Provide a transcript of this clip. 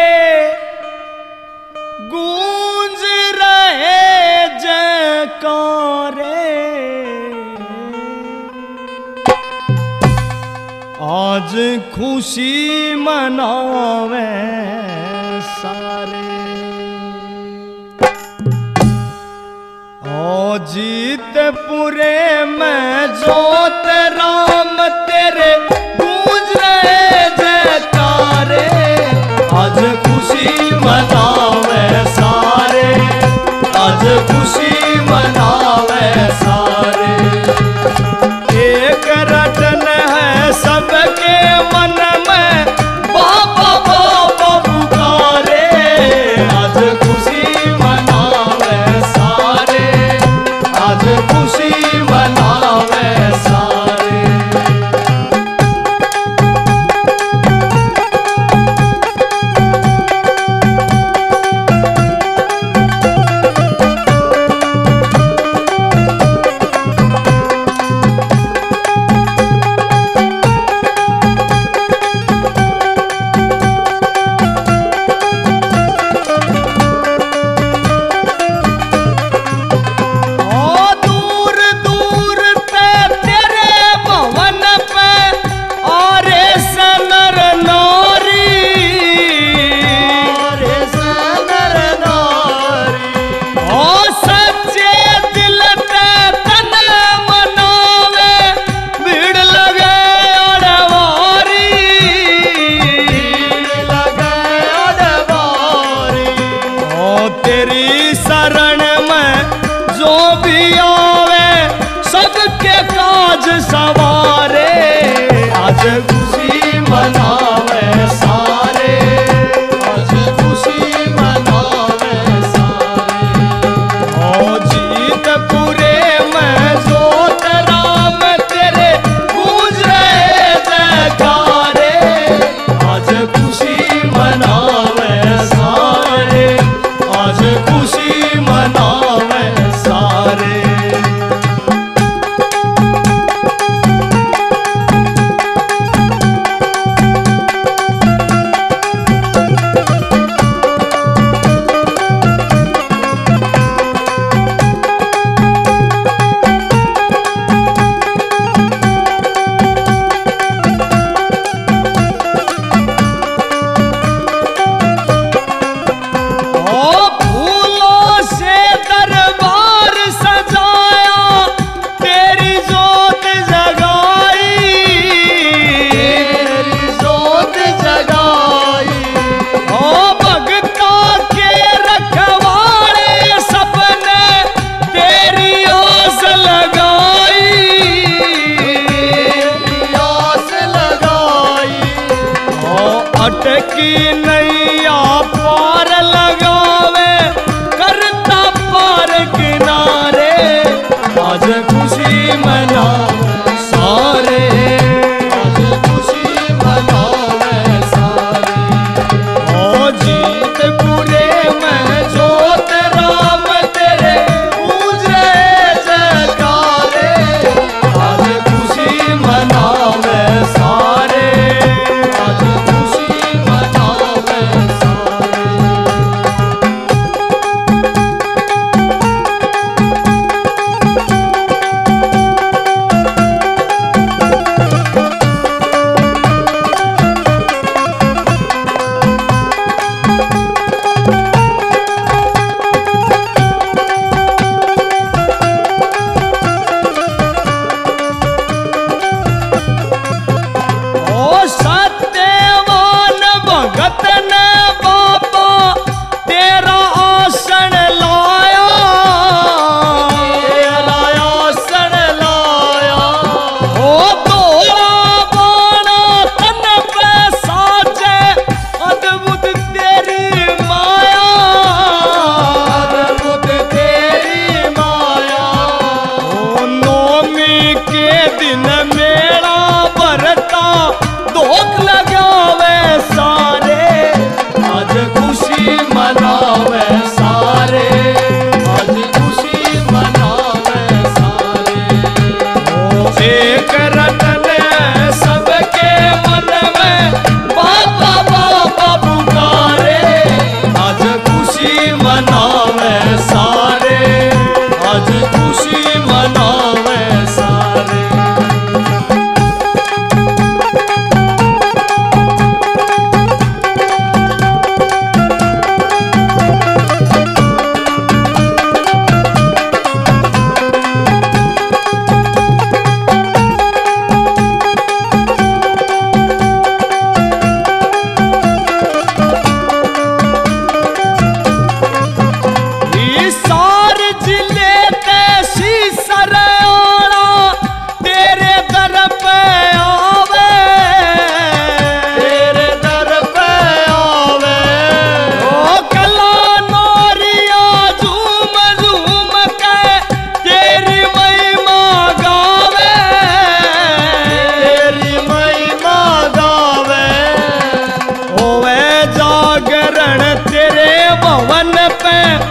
गूंज रहे जयकारे। आज खुशी मनावे सारे। ओ जीतपुरे में जोत राम तेरे गूंज रहे जयकारे। आज खुशी मनावे सारे, आज खुशी मनावे सारे। एक रटन है सबके मन में, बाबा बाबा पुकारे। आज खुशी मनावे सारे, आज खुशी मनावे सारे। तेरी शरण में जो भी आवे सबके काज सवारे। आज खुशी मनावे सारे, आज खुशी मनावे सारे। ओ जीतपुरे में जोत राम तेरे गूंज रहे जयकारे। आज खुशी मनावे सारे, आज खुशी मनावे सारे। अटकी नैया पार लगावे करता पार किनारे। आज खुशी मनावे सारे, आज खुशी मनावे सारे। ओ जीतपुरे में जोत राम तेरे गूंज रहे जयकारे। आज खुशी मनावे सारे, आज जागरण तेरे भवन पे